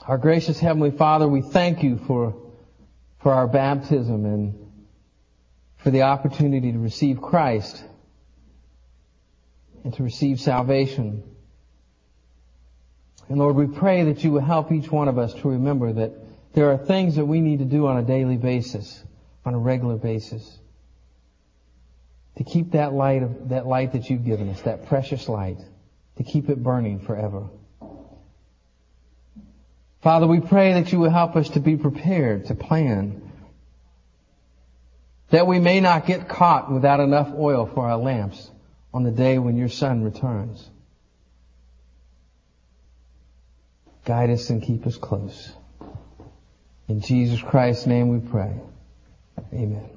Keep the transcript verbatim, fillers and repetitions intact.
Our gracious Heavenly Father, we thank you for, for our baptism and for the opportunity to receive Christ and to receive salvation. And Lord, we pray that you will help each one of us to remember that there are things that we need to do on a daily basis, on a regular basis, to keep that light of, that light that you've given us, that precious light, to keep it burning forever. Father, we pray that you will help us to be prepared, to plan, that we may not get caught without enough oil for our lamps on the day when your Son returns. Guide us and keep us close. In Jesus Christ's name we pray. Amen.